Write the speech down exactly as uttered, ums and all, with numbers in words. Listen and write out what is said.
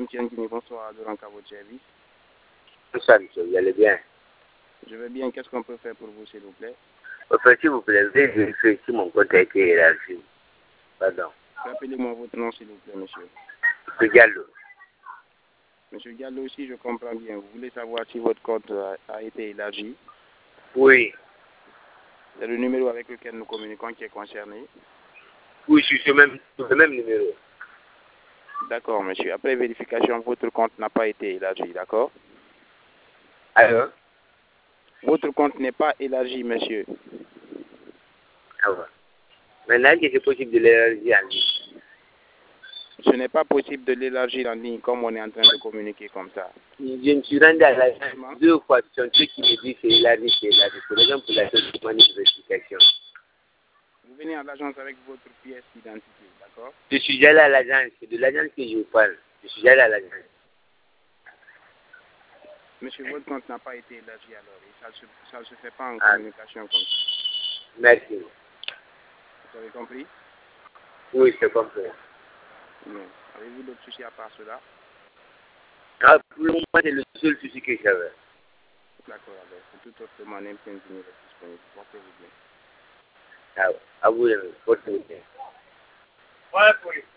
M T N Guinée, bonsoir, Doran à votre service. Bonsoir, monsieur, vous allez bien? Je vais bien, qu'est-ce qu'on peut faire pour vous, s'il vous plaît? En fait, s'il vous plaît, veuillez vérifier si mon compte a été élargi. Pardon. Rappelez-moi votre nom, s'il vous plaît, monsieur. Monsieur Gallo. Monsieur Gallo, aussi, je comprends bien. Vous voulez savoir si votre compte a, a été élargi? Oui. C'est le numéro avec lequel nous communiquons qui est concerné? Oui, je suis sur le même, sur le même numéro. D'accord, monsieur. Après vérification, votre compte n'a pas été élargi, d'accord? Alors? Votre compte n'est pas élargi, monsieur. Ah ouais. Maintenant, est-ce que c'est possible de l'élargir en ligne? Ce n'est pas possible de l'élargir en ligne comme on est en train de communiquer comme ça. Je me suis rendu à l'agence deux fois, c'est un truc qui me dit c'est élargi, c'est élargi. C'est raison pour laquelle je demande une vérification. Vous venez à l'agence avec votre pièce d'identité, d'accord? Je suis allé à l'agence, c'est de l'agence que je vous parle. Je suis allé à l'agence. Monsieur, votre compte n'a pas été élargi alors et ça ne se, ça se fait pas en Ah. communication comme ça. Merci. Vous avez compris? Oui, c'est compris. Non. Avez-vous d'autres soucis à part cela? Ah, pour le moment, c'est le seul souci que j'avais. D'accord, alors pour toute autre demande, M T N Guinée est disponible. Portez-vous bien. Ah, à vous, votre bien. Ouais, oui.